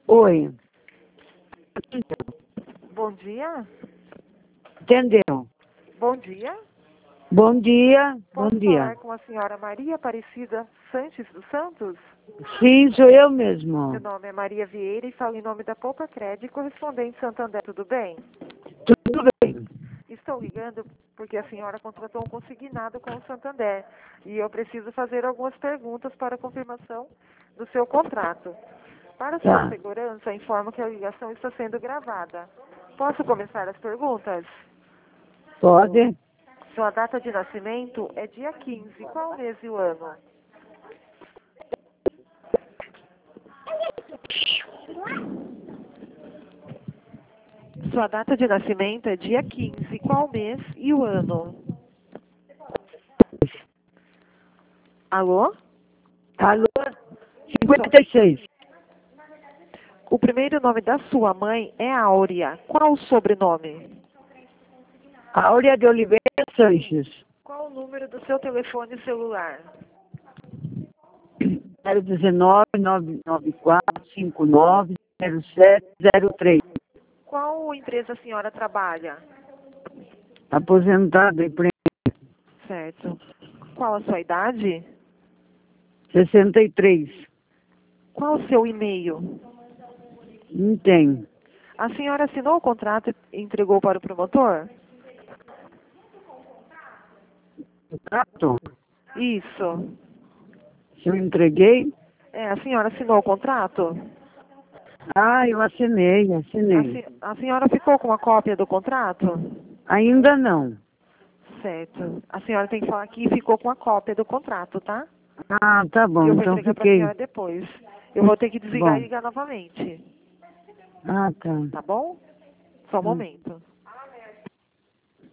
Oi, Bom dia. entendeu? Bom dia. Bom dia, bom Posso dia. falar com a senhora Maria Aparecida Sanches dos Santos? Sim, sou eu Meu mesmo. nome é Maria Vieira e falo em nome da Poupa Crédito, correspondente Santander. Tudo bem? Tudo bem? Estou ligando porque a senhora contratou um consignado com o Santander e eu preciso fazer algumas perguntas para confirmação do seu contrato. Para sua Tá, segurança, informo que a ligação está sendo gravada. Posso começar as perguntas? pode? Sua data de nascimento é dia 15. Qual o mês e o ano? Sua data de nascimento é dia 15. Qual o mês e o ano? Alô? Alô? So- 56. O primeiro nome da sua mãe é Áurea. Qual o sobrenome? Áurea de Oliveira Sanches. Qual o número do seu telefone celular? 019 994 59 0703. Qual empresa a senhora trabalha? Aposentado e Certo. Qual a sua idade? 63. Qual o seu e-mail? Não tem. A senhora assinou o contrato e entregou para o promotor? Contrato? Isso. Se eu entreguei? É, a senhora assinou o contrato? Ah, eu assinei. A senhora ficou com a cópia do contrato? Ainda não. Certo. A senhora tem que falar que ficou com a cópia do contrato, tá? Ah, tá E bom, eu vou então entregar para a fiquei. senhora depois. Eu vou ter que desligar e Bom. ligar novamente. Ah, tá. Tá bom? Só um Hum. momento.